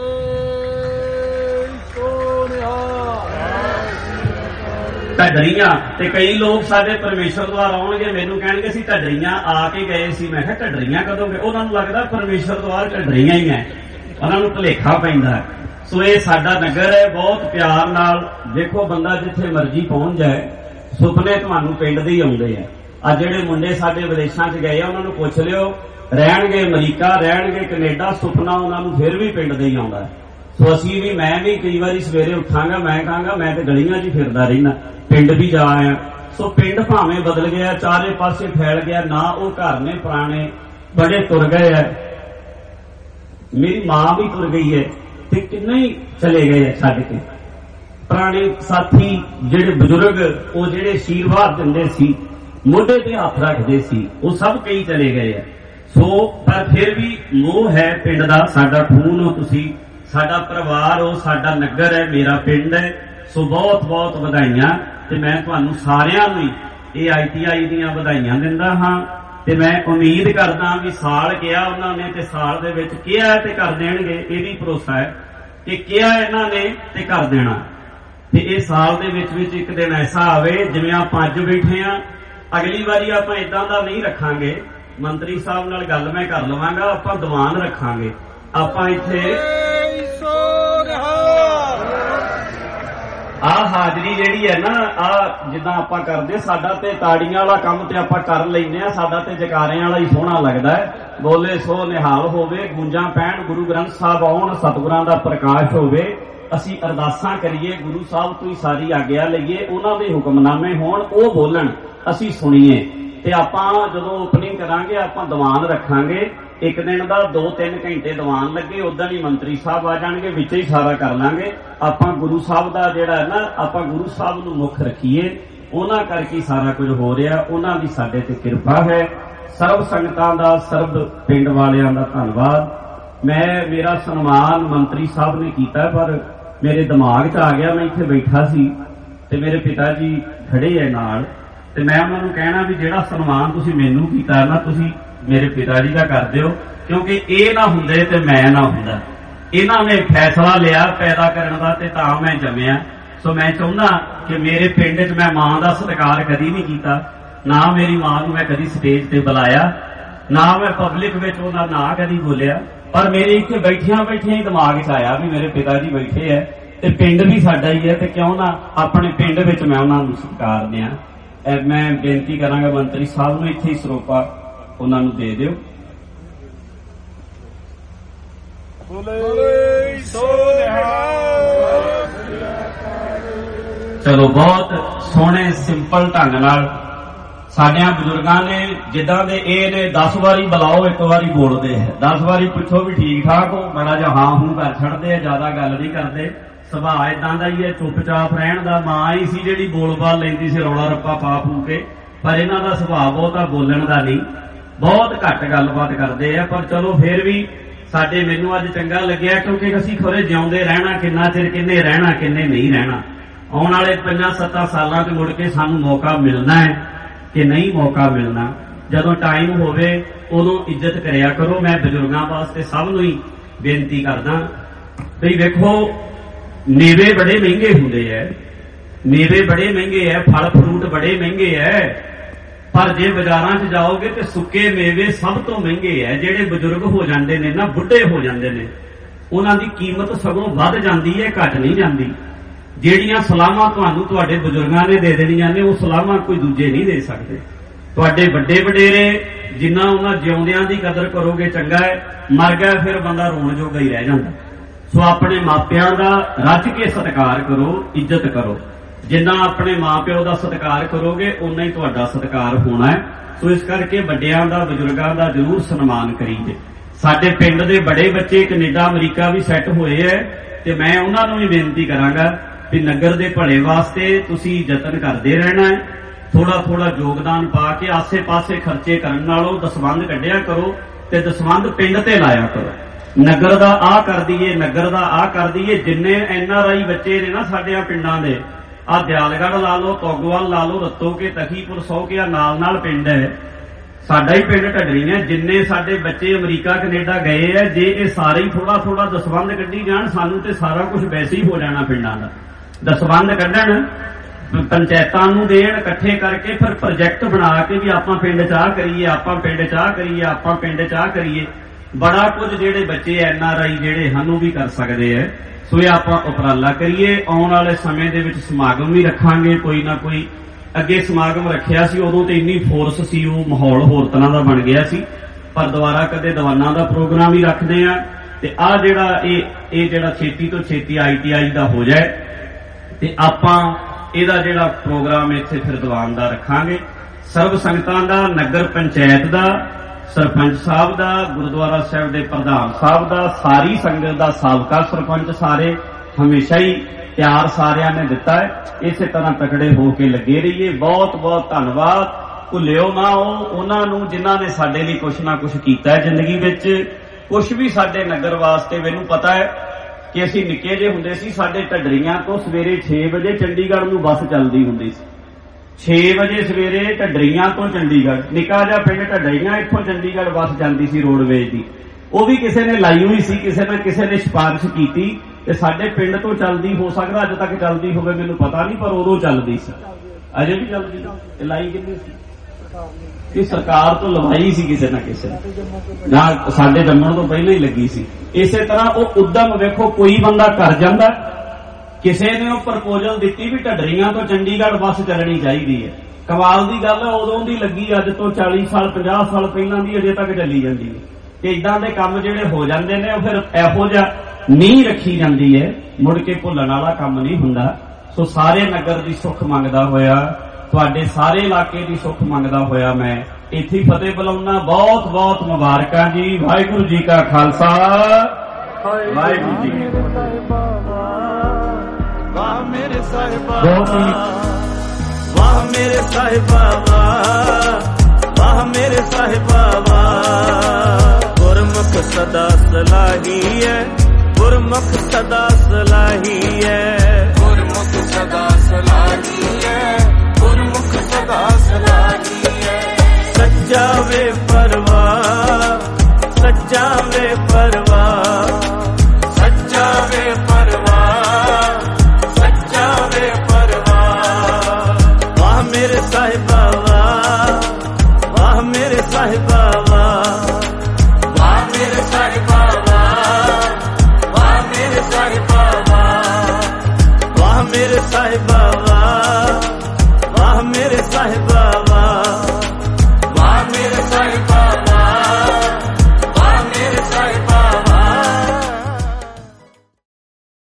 ਢੱਡਰੀਆਂ ਤੇ ਕਈ ਲੋਕ ਸਾਡੇ ਪਰਮੇਸ਼ਰ ਦੁਆਰ ਆਉਣਗੇ ਮੈਨੂੰ ਕਹਿਣਗੇ ਅਸੀਂ ਢੱਡਰੀਆਂ ਆ ਕੇ ਗਏ ਸੀ। ਮੈਂ ਕਿਹਾ ਢੱਡਰੀਆਂ ਕਦੋਂ ਗਏ? ਉਹਨਾਂ ਨੂੰ ਲੱਗਦਾ ਪਰਮੇਸ਼ਰ ਦੁਆਰ ਢੱਡਰੀਆਂ ਹੀ ਹੈ, ਉਹਨਾਂ ਨੂੰ ਭੁਲੇਖਾ ਪੈਂਦਾ। ਸੋ ਇਹ ਸਾਡਾ ਨਗਰ ਹੈ, ਬਹੁਤ ਪਿਆਰ ਨਾਲ ਦੇਖੋ। ਬੰਦਾ ਜਿੱਥੇ ਮਰਜ਼ੀ ਪਹੁੰਚ ਜਾਏ, ਸੁਪਨੇ ਤੁਹਾਨੂੰ ਪਿੰਡ ਦੇ ਹੀ ਆਉਂਦੇ ਆ। ਆ ਜਿਹੜੇ ਮੁੰਡੇ ਸਾਡੇ ਵਿਦੇਸ਼ਾਂ 'ਚ ਗਏ ਆ ਉਹਨਾਂ ਨੂੰ ਪੁੱਛ ਲਿਓ, ਰਹਿਣਗੇ ਅਮਰੀਕਾ, ਰਹਿਣਗੇ ਕੈਨੇਡਾ, ਸੁਪਨਾ ਉਹਨਾਂ ਨੂੰ ਫਿਰ ਵੀ ਪਿੰਡ ਦੇ ਹੀ ਆਉਂਦਾ। ਸੋ ਅਸੀਂ ਵੀ, ਮੈਂ ਵੀ ਕਈ ਵਾਰੀ ਸਵੇਰੇ ਉੱਠਾਂਗਾ ਮੈਂ ਕਹਾਂਗਾ ਮੈਂ ਤੇ ਗਲੀਆਂ 'ਚ ਹੀ ਫਿਰਦਾ ਰਹਿਣਾ, ਪਿੰਡ ਵੀ ਜਾ ਆਇਆ। ਸੋ ਪਿੰਡ ਭਾਵੇਂ ਬਦਲ ਗਿਆ, ਚਾਰੇ ਪਾਸੇ ਫੈਲ ਗਿਆ, ਨਾ ਉਹ ਘਰ ਨੇ ਪੁਰਾਣੇ, ਬੜੇ ਤੁਰ ਗਏ ਆ। ਮੇਰੀ ਮਾਂ ਵੀ ਤੁਰ ਗਈ ਹੈ ਤੇ ਕਿੰਨੇ ਹੀ ਚਲੇ ਗਏ ਛੱਡ ਕੇ। ਪੁਰਾਣੇ ਸਾਥੀ ਜਿਹੜੇ ਬਜ਼ੁਰਗ, ਉਹ ਜਿਹੜੇ ਆਸ਼ੀਰਵਾਦ ਦਿੰਦੇ ਸੀ, ਮੋਢੇ ਤੇ ਹੱਥ ਰੱਖਦੇ ਸੀ, ਉਹ ਸਭ ਕਈ ਚਲੇ ਗਏ ਆ। ਸੋ ਪਰ ਫਿਰ ਵੀ ਮੋਹ ਹੈ ਪਿੰਡ ਦਾ, ਸਾਡਾ ਖੂਨ ਹੋ ਤੁਸੀਂ, ਸਾਡਾ ਪਰਿਵਾਰ ਹੋ, ਸਾਡਾ ਨਗਰ ਹੈ, ਮੇਰਾ ਪਿੰਡ ਹੈ। ਸੋ ਬਹੁਤ ਬਹੁਤ ਵਧਾਈਆਂ ਤੇ ਮੈਂ ਤੁਹਾਨੂੰ ਸਾਰਿਆਂ ਨੂੰ ਇਹ ਆਈ ਟੀ ਆਈ ਦੀਆਂ ਵਧਾਈਆਂ ਦਿੰਦਾ ਹਾਂ ਤੇ ਮੈਂ ਉਮੀਦ ਕਰਦਾ ਵੀ ਸਾਲ ਕਿਹਾ ਉਹਨਾਂ ਨੇ ਤੇ ਸਾਲ ਦੇ ਵਿੱਚ ਕਿਹਾ ਤੇ ਕਰ ਦੇਣਗੇ। ਇਹ ਵੀ ਭਰੋਸਾ ਹੈ ਕਿ ਕਿਹਾ ਇਹਨਾਂ ਨੇ ਤੇ ਕਰ ਦੇਣਾ। ਤੇ ਇਹ ਸਾਲ ਦੇ ਵਿੱਚ ਵਿੱਚ ਇੱਕ ਦਿਨ ਐਸਾ ਆਵੇ ਜਿਵੇਂ ਆਪਾਂ ਅੱਜ ਬੈਠੇ ਆ, ਅਗਲੀ ਵਾਰੀ ਆਪਾਂ ਇਦਾਂ ਦਾ ਨਹੀਂ ਰੱਖਾਂਗੇ। ਮੰਤਰੀ ਸਾਹਿਬ ਨਾਲ ਗੱਲ ਮੈਂ ਕਰ ਲਵਾਂਗਾ, ਆਪਾਂ ਦੀਵਾਨ ਰੱਖਾਂਗੇ। ਆਪਾਂ ਇੱਥੇ ਆਹ ਹਾਜ਼ਰੀ ਜਿਹੜੀ ਹੈ ਨਾ, ਆਹ ਜਿੱਦਾਂ ਆਪਾਂ ਕਰਦੇ, ਸਾਡਾ ਤੇ ਤਾੜੀਆਂ ਵਾਲਾ ਕੰਮ ਤੇ ਆਪਾਂ ਕਰ ਲੈਂਦੇ ਆ, ਸਾਡਾ ਤੇ ਜਕਾਰਿਆਂ ਵਾਲਾ ਹੀ ਸੋਹਣਾ ਲੱਗਦਾ ਹੈ। ਬੋਲੇ ਸੋ ਨਿਹਾਲ ਹੋਵੇ, ਗੂੰਜਾਂ ਪੈਣ, ਗੁਰੂ ਗ੍ਰੰਥ ਸਾਹਿਬ ਆਉਣ, ਸਤਿਗੁਰਾਂ ਦਾ ਪ੍ਰਕਾਸ਼ ਹੋਵੇ। ਅਸੀਂ ਅਰਦਾਸਾਂ ਕਰੀਏ, ਗੁਰੂ ਸਾਹਿਬ ਤੋਂ ਹੀ ਸਾਰੀ ਆਗਿਆ ਲਈਏ, ਉਹਨਾਂ ਦੇ ਹੁਕਮਨਾਮੇ ਹੋਣ, ਉਹ ਬੋਲਣ, ਅਸੀਂ ਸੁਣੀਏ। ਤੇ ਆਪਾਂ ਜਦੋਂ ਓਪਨਿੰਗ ਕਰਾਂਗੇ ਆਪਾਂ ਦੀਵਾਨ ਰੱਖਾਂਗੇ। ਇੱਕ ਦਿਨ ਦਾ ਦੋ ਤਿੰਨ ਘੰਟੇ ਦੀਵਾਨ ਲੱਗੇ, ਉਦਾਂ ਹੀ ਮੰਤਰੀ ਸਾਹਿਬ ਆ ਜਾਣਗੇ, ਵਿੱਚ ਹੀ ਸਾਰਾ ਕਰ ਲਾਂਗੇ। ਆਪਾਂ ਗੁਰੂ ਸਾਹਿਬ ਦਾ ਜਿਹੜਾ ਹੈ ਨਾ, ਆਪਾਂ ਗੁਰੂ ਸਾਹਿਬ ਨੂੰ ਮੁੱਖ ਰੱਖੀਏ, ਉਹਨਾਂ ਕਰਕੇ ਸਾਰਾ ਕੁਝ ਹੋ ਰਿਹਾ। ਉਹਨਾਂ ਦੀ ਸਾਡੇ ਤੇ ਕਿਰਪਾ ਹੈ। ਸਰਬ ਸੰਗਤਾਂ ਦਾ, ਸਰਬ ਪਿੰਡ ਵਾਲਿਆਂ ਦਾ ਧੰਨਵਾਦ। ਮੈਂ ਮੇਰਾ ਸਨਮਾਨ ਮੰਤਰੀ ਸਾਹਿਬ ਨੇ ਕੀਤਾ ਪਰ ਮੇਰੇ ਦਿਮਾਗ 'ਚ ਆ ਗਿਆ, ਮੈਂ ਇੱਥੇ ਬੈਠਾ ਸੀ ਤੇ ਮੇਰੇ ਪਿਤਾ ਜੀ ਖੜੇ ਹੈ ਨਾਲ, ਤੇ ਮੈਂ ਉਹਨਾਂ ਨੂੰ ਕਹਿਣਾ ਵੀ ਜਿਹੜਾ ਸਨਮਾਨ ਤੁਸੀਂ ਮੈਨੂੰ ਕੀਤਾ ਨਾ, ਤੁਸੀਂ ਮੇਰੇ ਪਿਤਾ ਜੀ ਦਾ ਕਰ ਦਿਓ, ਕਿਉਂਕਿ ਇਹ ਨਾ ਹੁੰਦੇ ਤੇ ਮੈਂ ਨਾ ਹੁੰਦਾ। ਇਹਨਾਂ ਨੇ ਫੈਸਲਾ ਲਿਆ ਪੈਦਾ ਕਰਨ ਦਾ ਤੇ ਤਾਂ ਮੈਂ ਜੰਮਿਆ। ਸੋ ਮੈਂ ਚਾਹੁੰਦਾ ਕਿ ਮੇਰੇ ਪਿੰਡ 'ਚ ਮੈਂ ਮਾਂ ਦਾ ਸਤਿਕਾਰ ਕਦੀ ਨਹੀਂ ਕੀਤਾ, ਨਾ ਮੇਰੀ ਮਾਂ ਨੂੰ ਮੈਂ ਕਦੀ ਸਟੇਜ ਤੇ ਬੁਲਾਇਆ, ਨਾ ਮੈਂ ਪਬਲਿਕ ਵਿੱਚ ਉਹਦਾ ਨਾਂ ਕਦੀ ਬੋਲਿਆ। ਪਰ ਮੇਰੇ ਇੱਥੇ ਬੈਠਿਆਂ ਬੈਠਿਆਂ ਹੀ ਦਿਮਾਗ 'ਚ ਆਇਆ ਵੀ ਮੇਰੇ ਪਿਤਾ ਜੀ ਬੈਠੇ ਹੈ ਤੇ ਪਿੰਡ ਵੀ ਸਾਡਾ ਹੀ ਹੈ, ਤੇ ਕਿਉਂ ਨਾ ਆਪਣੇ ਪਿੰਡ ਵਿੱਚ ਮੈਂ ਉਹਨਾਂ ਨੂੰ ਸਤਿਕਾਰ ਦਿਆਂ। ਮੈਂ ਬੇਨਤੀ ਕਰਾਂਗਾ ਮੰਤਰੀ ਸਾਹਿਬ ਨੂੰ ਇੱਥੇ ਹੀ ਸਰੋਪਾ ਉਹਨਾਂ ਨੂੰ ਦੇ ਦਿਓ। ਚਲੋ, ਬਹੁਤ ਸੋਹਣੇ ਸਿੰਪਲ ਢੰਗ ਨਾਲ ਸਾਡਿਆਂ ਬਜ਼ੁਰਗਾਂ ਨੇ, ਜਿੱਦਾਂ ਦੇ ਇਹ ਨੇ, ਦਸ ਵਾਰੀ ਬੁਲਾਓ ਇੱਕ ਵਾਰੀ ਬੋਲਦੇ ਹੈ, ਦਸ ਵਾਰੀ ਪੁੱਛੋ ਵੀ ਠੀਕ ਠਾਕ ਹੋ, ਬੜਾ ਜਿਹਾ ਹਾਂ ਹੂੰ ਕਰ ਛੱਡਦੇ ਆ, ਜ਼ਿਆਦਾ ਗੱਲ ਨਹੀਂ ਕਰਦੇ। ਸੁਭਾਅ ਏਦਾਂ ਦਾ ਹੀ ਹੈ, ਚੁੱਪਚਾਪ ਰਹਿਣ ਦਾ। ਮਾਂ ਹੀ ਸੀ ਜਿਹੜੀ ਬੋਲ ਬਾਲ ਲੈਂਦੀ ਸੀ, ਰੌਲਾ ਰੱਪਾ ਪਾ ਪੂ ਕੇ, ਪਰ ਇਹਨਾਂ ਦਾ ਸੁਭਾਅ ਬਹੁਤਾ ਬੋਲਣ ਦਾ ਨਹੀਂ, ਬਹੁਤ ਘੱਟ ਗੱਲਬਾਤ ਕਰਦੇ ਆ। ਪਰ ਚਲੋ ਫਿਰ ਵੀ ਸਾਡੇ, ਮੈਨੂੰ ਅੱਜ ਚੰਗਾ ਲੱਗਿਆ ਕਿਉਂਕਿ ਅਸੀਂ ਖੁਰੇ ਜਿਉਂਦੇ ਰਹਿਣਾ, ਕਿੰਨਾ ਚਿਰ ਕਿੰਨੇ ਰਹਿਣਾ ਕਿੰਨੇ ਨਹੀਂ ਰਹਿਣਾ। ਆਉਣ ਵਾਲੇ ਪੰਜਾਂ ਸੱਤਾਂ ਸਾਲਾਂ 'ਚ ਮੁੜ ਕੇ ਸਾਨੂੰ ਮੌਕਾ ਮਿਲਣਾ ਹੈ ਕਿ ਨਹੀਂ ਮੌਕਾ ਮਿਲਣਾ। ਜਦੋਂ ਟਾਈਮ ਹੋਵੇ ਉਦੋਂ ਇੱਜ਼ਤ ਕਰਿਆ ਕਰੋ। ਮੈਂ ਬਜ਼ੁਰਗਾਂ ਵਾਸਤੇ ਸਭ ਨੂੰ ਹੀ ਬੇਨਤੀ ਕਰਦਾ ਵੀ ਵੇਖੋ ਮੇਵੇ ਬੜੇ ਮਹਿੰਗੇ ਹੁੰਦੇ ਐ, ਮੇਵੇ ਬੜੇ ਮਹਿੰਗੇ ਐ, ਫਲ ਫਰੂਟ ਬੜੇ ਮਹਿੰਗੇ ਐ, ਪਰ ਜੇ ਬਾਜ਼ਾਰਾਂ 'ਚ ਜਾਓਗੇ ਤੇ ਸੁੱਕੇ ਮੇਵੇ ਸਭ ਤੋਂ ਮਹਿੰਗੇ ਐ। ਜਿਹੜੇ ਬਜ਼ੁਰਗ ਹੋ ਜਾਂਦੇ ਨੇ ਨਾ, ਬੁੱਢੇ ਹੋ ਜਾਂਦੇ ਨੇ, ਉਹਨਾਂ ਦੀ ਕੀਮਤ ਸਗੋਂ ਵੱਧ ਜਾਂਦੀ ਹੈ, ਘਟ ਨਹੀਂ ਜਾਂਦੀ। ਜਿਹੜੀਆਂ ਸਲਾਹਾਂ ਤੁਹਾਨੂੰ ਤੁਹਾਡੇ ਬਜ਼ੁਰਗਾਂ ਨੇ ਦੇ ਦੇਣੀਆਂ ਨੇ, ਉਹ ਸਲਾਹਾਂ ਕੋਈ ਦੂਜੇ ਨਹੀਂ ਦੇ ਸਕਦੇ। ਤੁਹਾਡੇ ਵੱਡੇ ਵਡੇਰੇ ਜਿੰਨਾ ਉਹਨਾਂ ਜਿਉਂਦਿਆਂ ਦੀ ਕਦਰ ਕਰੋਗੇ ਚੰਗਾ ਹੈ, ਮਰ ਗਿਆ ਫਿਰ ਬੰਦਾ ਰੋਣ ਜੋਗਾ ਹੀ ਰਹਿ ਜਾਂਦਾ। ਸੋ ਆਪਣੇ ਮਾਪਿਆਂ ਦਾ ਰੱਜ ਕੇ ਸਤਿਕਾਰ ਕਰੋ, ਇੱਜ਼ਤ ਕਰੋ। ਜਿੰਨਾ ਆਪਣੇ ਮਾਪਿਓ ਦਾ ਸਤਿਕਾਰ ਕਰੋਗੇ ਉਨਾ ਹੀ ਤੁਹਾਡਾ ਸਤਿਕਾਰ ਹੋਣਾ ਹੈ। ਸੋ ਇਸ ਕਰਕੇ ਵੱਡਿਆਂ ਦਾ, ਬਜ਼ੁਰਗਾਂ ਦਾ ਜ਼ਰੂਰ ਸਨਮਾਨ ਕਰੀਏ। ਸਾਡੇ ਪਿੰਡ ਦੇ ਬੜੇ ਬੱਚੇ ਕੈਨੇਡਾ ਅਮਰੀਕਾ ਵੀ ਸੈੱਟ ਹੋਏ ਐ, ਤੇ ਮੈਂ ਉਹਨਾਂ ਨੂੰ ਵੀ ਬੇਨਤੀ ਕਰਾਂਗਾ ਵੀ ਨਗਰ ਦੇ ਭਲੇ ਵਾਸਤੇ ਤੁਸੀਂ ਯਤਨ ਕਰਦੇ ਰਹਿਣਾ ਹੈ। ਥੋੜਾ ਥੋੜਾ ਯੋਗਦਾਨ ਪਾ ਕੇ ਆਸੇ-ਪਾਸੇ ਖਰਚੇ ਕਰਨ ਨਾਲੋਂ ਦਸਵੰਧ ਕੱਢਿਆ ਕਰੋ ਤੇ ਦਸਵੰਧ ਪਿੰਡ ਤੇ ਲਾਇਆ ਕਰੋ। ਨਗਰ ਦਾ ਆਹ ਕਰ ਦਈਏ, ਨਗਰ ਦਾ ਆਹ ਕਰ ਦਈਏ। ਜਿੰਨੇ ਐਨ ਆਰ ਆਈ ਬੱਚੇ ਨੇ ਨਾ ਸਾਡੇ ਪਿੰਡਾਂ ਦੇ, ਆਹ ਦਿਆਲਗੜ੍ਹ ਲਾ ਲਓ, ਤੋਗਵਾਲ ਲਾ ਲਓ, ਰੱਤੋਕੇ, ਤਖੀਪੁਰ, ਸੌਕਿਆ ਨਾਲ ਨਾਲ ਪਿੰਡ ਹੈ, ਸਾਡਾ ਹੀ ਪਿੰਡ ਢੱਡਰੀ ਨੇ। ਜਿੰਨੇ ਸਾਡੇ ਬੱਚੇ ਅਮਰੀਕਾ ਕੈਨੇਡਾ ਗਏ ਆ, ਜੇ ਇਹ ਸਾਰੇ ਹੀ ਥੋੜਾ ਥੋੜਾ ਦਸਵੰਧ ਕੱਢੀ ਜਾਣ, ਸਾਨੂੰ ਤੇ ਸਾਰਾ ਕੁਝ ਵੈਸੇ ਹੀ ਹੋ ਜਾਣਾ ਪਿੰਡਾਂ ਦਾ। ਦਸਵੰਧ ਕੱਢਣ, ਪੰਚਾਇਤਾਂ ਨੂੰ ਦੇਣ, ਇਕੱਠੇ ਕਰਕੇ ਫਿਰ ਪ੍ਰੋਜੈਕਟ ਬਣਾ ਕੇ ਵੀ ਆਪਾਂ ਪਿੰਡ 'ਚ ਆਹ ਕਰੀਏ, ਆਪਾਂ ਪਿੰਡ 'ਚ ਆਹ ਕਰੀਏ, ਆਪਾਂ ਪਿੰਡ 'ਚ ਆਹ ਕਰੀਏ। ਬੜਾ ਕੁਝ ਜਿਹੜੇ ਬੱਚੇ ਐਨ ਆਰ ਆਈ ਜਿਹੜੇ ਹਨ ਉਹ ਵੀ ਕਰ ਸਕਦੇ ਐ। ਸੋ ਇਹ ਆਪਾਂ ਉਪਰਾਲਾ ਕਰੀਏ। ਆਉਣ ਵਾਲੇ ਸਮੇਂ ਦੇ ਵਿੱਚ ਸਮਾਗਮ ਵੀ ਰੱਖਾਂਗੇ, ਕੋਈ ਨਾ ਕੋਈ। ਅੱਗੇ ਸਮਾਗਮ ਰੱਖਿਆ ਸੀ, ਉਦੋਂ ਤੇ ਇੰਨੀ ਫੋਰਸ ਸੀ, ਉਹ ਮਾਹੌਲ ਹੋਰ ਤਰ੍ਹਾਂ ਦਾ ਬਣ ਗਿਆ ਸੀ, ਪਰ ਦੁਬਾਰਾ ਕਦੇ ਦੀਵਾਨਾਂ ਦਾ ਪ੍ਰੋਗਰਾਮ ਹੀ ਰੱਖਦੇ ਆ। ਤੇ ਆਹ ਜਿਹੜਾ ਇਹ ਇਹ ਜਿਹੜਾ ਛੇਤੀ ਤੋਂ ਛੇਤੀ ਆਈ ਟੀ ਆਈ ਦਾ ਹੋ ਜਾਏ ਤੇ ਆਪਾਂ ਇਹਦਾ ਜਿਹੜਾ ਪ੍ਰੋਗਰਾਮ ਇੱਥੇ ਫਿਰ ਦੀਵਾਨ ਦਾ ਰੱਖਾਂਗੇ। ਸਰਬ ਸੰਗਤਾਂ ਦਾ, ਨਗਰ ਪੰਚਾਇਤ ਦਾ, ਸਰਪੰਚ ਸਾਹਿਬ ਦਾ, ਗੁਰਦੁਆਰਾ ਸਾਹਿਬ ਦੇ ਪ੍ਰਧਾਨ ਸਾਹਿਬ ਦਾ, ਸਾਰੀ ਸੰਗਤ ਦਾ, ਸਾਬਕਾ ਸਰਪੰਚ ਸਾਰੇ ਹਮੇਸ਼ਾ ਹੀ ਪਿਆਰ ਸਾਰਿਆਂ ਨੇ ਦਿੱਤਾ ਹੈ। ਇਸੇ ਤਰ੍ਹਾਂ ਤਕੜੇ ਹੋ ਕੇ ਲੱਗੇ ਰਹੀਏ। ਬਹੁਤ ਬਹੁਤ ਧੰਨਵਾਦ। ਭੁੱਲਿਓ ਨਾ ਉਹ ਉਹਨਾਂ ਨੂੰ ਜਿਨ੍ਹਾਂ ਨੇ ਸਾਡੇ ਲਈ ਕੁਛ ਨਾ ਕੁਛ ਕੀਤਾ ਹੈ ਜ਼ਿੰਦਗੀ ਵਿੱਚ। ਕੁਛ ਵੀ ਸਾਡੇ ਨਗਰ ਵਾਸਤੇ, ਮੈਨੂੰ ਪਤਾ ਹੈ ਕਿ ਅਸੀਂ ਨਿੱਕੇ ਜਿਹੇ ਹੁੰਦੇ ਸੀ, ਸਾਡੇ ਢੱਡਰੀਆਂ ਤੋਂ ਸਵੇਰੇ ਛੇ ਵਜੇ ਚੰਡੀਗੜ੍ਹ ਨੂੰ ਬੱਸ ਚੱਲਦੀ ਹੁੰਦੀ ਸੀ। ਛੇ ਵਜੇ ਸਵੇਰੇ ਢੱਡਰੀਆਂ ਤੋਂ ਚੰਡੀਗੜ੍ਹ, ਨਿੱਕਾ ਜਿਹਾ ਪਿੰਡ ਢੱਡਰੀਆਂ, ਇੱਥੋਂ ਚੰਡੀਗੜ੍ਹ ਬੱਸ ਜਾਂਦੀ ਸੀ ਰੋਡਵੇਜ਼ ਦੀ। ਉਹ ਵੀ ਕਿਸੇ ਨੇ ਲਾਈ ਹੋਈ ਸੀ, ਕਿਸੇ ਨਾ ਕਿਸੇ ਨੇ ਸਿਫਾਰਿਸ਼ ਕੀਤੀ ਤੇ ਸਾਡੇ ਪਿੰਡ ਤੋਂ ਚੱਲਦੀ, ਹੋ ਸਕਦਾ ਅੱਜ ਤੱਕ ਚੱਲਦੀ ਹੋਵੇ, ਮੈਨੂੰ ਪਤਾ ਨਹੀਂ, ਪਰ ਉਦੋਂ ਚੱਲਦੀ ਸੀ। ਅਜੇ ਵੀ ਚੱਲਦੀ ਤੇ ਲਾਈ ਕਿੰਨੀ ਸੀ ਕਿ ਸਰਕਾਰ ਤੋਂ ਲਵਾਈ ਸੀ ਕਿਸੇ ਨਾ ਕਿਸੇ ਨੇ, ਜਾਂ ਸਾਡੇ ਜੰਮਣ ਤੋਂ ਪਹਿਲਾਂ ਹੀ ਲੱਗੀ ਸੀ। ਇਸੇ ਤਰ੍ਹਾਂ ਉਹ ਉਦਮ ਵੇਖੋ, ਕੋਈ ਬੰਦਾ ਕਰ ਜਾਂਦਾ। ਕਿਸੇ ਨੇ ਉਹ ਪ੍ਰਪੋਜ਼ਲ ਦਿੱਤੀ ਵੀ ਢੱਡਰੀਆਂ ਤੋਂ ਚੰਡੀਗੜ੍ਹ ਬੱਸ ਚੱਲਣੀ ਚਾਹੀਦੀ ਹੈ। ਕਮਾਲ ਦੀ ਗੱਲ ਹੈ, ਉਦੋਂ ਦੀ ਲੱਗੀ, ਅੱਜ ਤੋਂ ਚਾਲੀ ਸਾਲ ਪੰਜਾਹ ਸਾਲ ਪਹਿਲਾਂ ਦੀ ਅਜੇ ਤੱਕ ਚੱਲੀ ਜਾਂਦੀ ਹੈ। ਤੇ ਇਦਾਂ ਦੇ ਕੰਮ ਜਿਹੜੇ ਹੋ ਜਾਂਦੇ ਨੇ, ਉਹ ਫਿਰ ਇਹੋ ਜਿਹਾ ਨੀਂਹ ਰੱਖੀ ਜਾਂਦੀ ਹੈ, ਮੁੜ ਕੇ ਭੁੱਲਣ ਵਾਲਾ ਕੰਮ ਨਹੀਂ ਹੁੰਦਾ। ਸੋ ਸਾਰੇ ਨਗਰ ਦੀ ਸੁੱਖ ਮੰਗਦਾ ਹੋਇਆ, ਤੁਹਾਡੇ ਸਾਰੇ ਇਲਾਕੇ ਦੀ ਸੁੱਖ ਮੰਗਦਾ ਹੋਇਆ ਮੈਂ ਇੱਥੇ ਫਤਿਹ ਬੁਲਾਉਣਾ। ਬਹੁਤ ਬਹੁਤ ਮੁਬਾਰਕਾਂ ਜੀ। ਵਾਹਿਗੁਰੂ ਜੀ ਕਾ ਖਾਲਸਾ, ਵਾਹਿਗੁਰੂ ਜੀ ਕੀ ਫਤਿਹ। ਵਾਹ ਮੇਰੇ ਸਾਹਿਬਾ, ਵਾਹ ਮੇਰੇ ਸਾਹਿਬਾ, ਵਾਹ ਮੇਰੇ ਸਾਹਿਬਾ, ਗੁਰਮੁਖ ਸਦਾ ਸਲਾਹੀ ਹੈ, ਗੁਰਮੁਖ ਸਦਾ ਸਲਾਹੀ ਹੈ, ਗੁਰਮੁਖ ਸਦਾ ਸਲਾਹੀ ਹੈ, ਗੁਰਮੁਖ ਸਦਾ ਸਲਾਹੀ ਹੈ। ਸੱਚਾ ਵੇ ਪਰਵਾਹ, ਸੱਚਾ ਵੇ ਪਰਵਾਹ, ਸੱਚਾ ਵੇ ਪਰਵਾਹ, ਸੱਚਾ ਵੇ ਪਰਵਾਹ। ਵਾਹ ਮੇਰੇ ਸਾਹਿਬਾ, ਵਾਹ ਮੇਰੇ ਸਾਹਿਬਾ, ਵਾਹ ਮੇਰੇ ਸਾਹਿਬਾ, ਵਾਹ ਮੇਰੇ ਸਾਹਿਬਾ, ਵਾਹ ਮੇਰੇ ਸਾਹਿਬਾ।